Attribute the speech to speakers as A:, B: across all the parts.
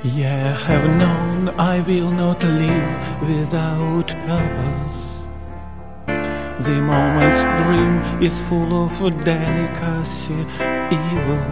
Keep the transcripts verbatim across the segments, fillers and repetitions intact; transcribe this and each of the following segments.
A: Yeah, I have known I will not live without purpose. The moment's dream is full of delicacy, evil.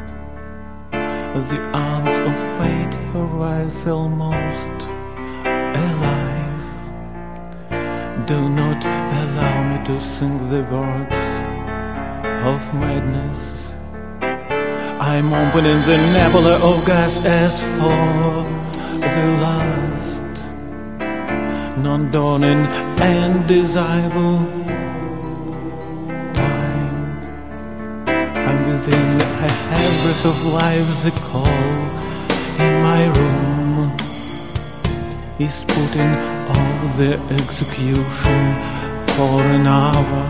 A: The arms of fate rise almost alive. Do not allow me to sing the words of madness. I'm opening the nebula of gas as for the last, non-dawning and desirable time. I'm within a hairbreadth of life. The call in my room is putting off the execution for an hour.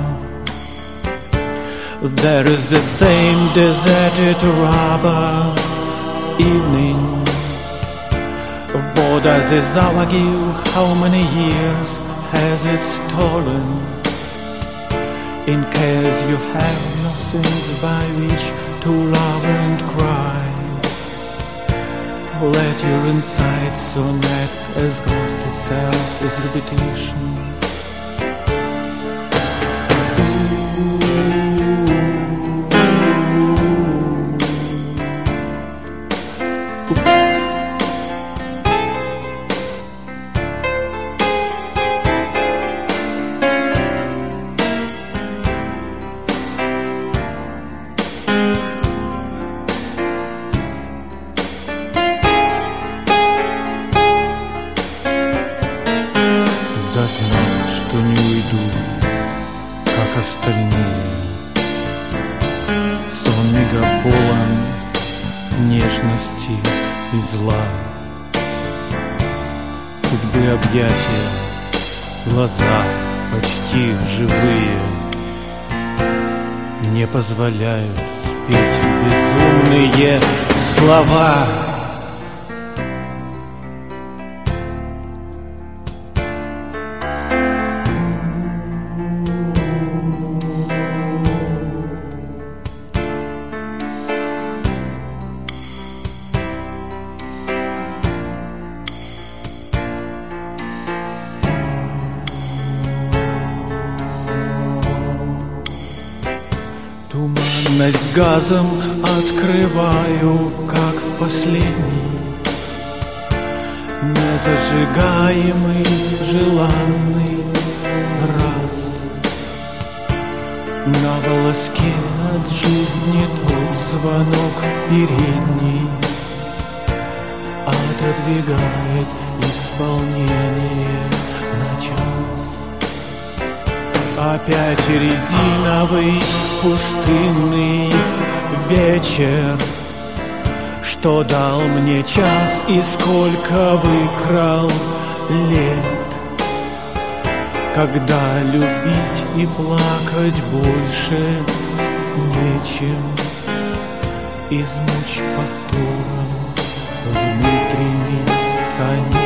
A: There is the same deserted rubber evening. Bored as is our give, how many years has it stolen? In case you have nothing by which to love and cry, let your insides so net as ghost itself is repetition. Что не уйду, как остальные. Сон мегаполон нежности и зла. Судьбы объятия, глаза почти живые не позволяют спеть безумные слова. Туманность газом открываю, как в последний незажигаемый желанный раз. На волоске от жизни тут звонок передний отодвигает исполнение на час. Опять резиновый пустынный вечер, что дал мне час и сколько выкрал лет, когда любить и плакать больше нечем, измучь повтором внутренний сонет.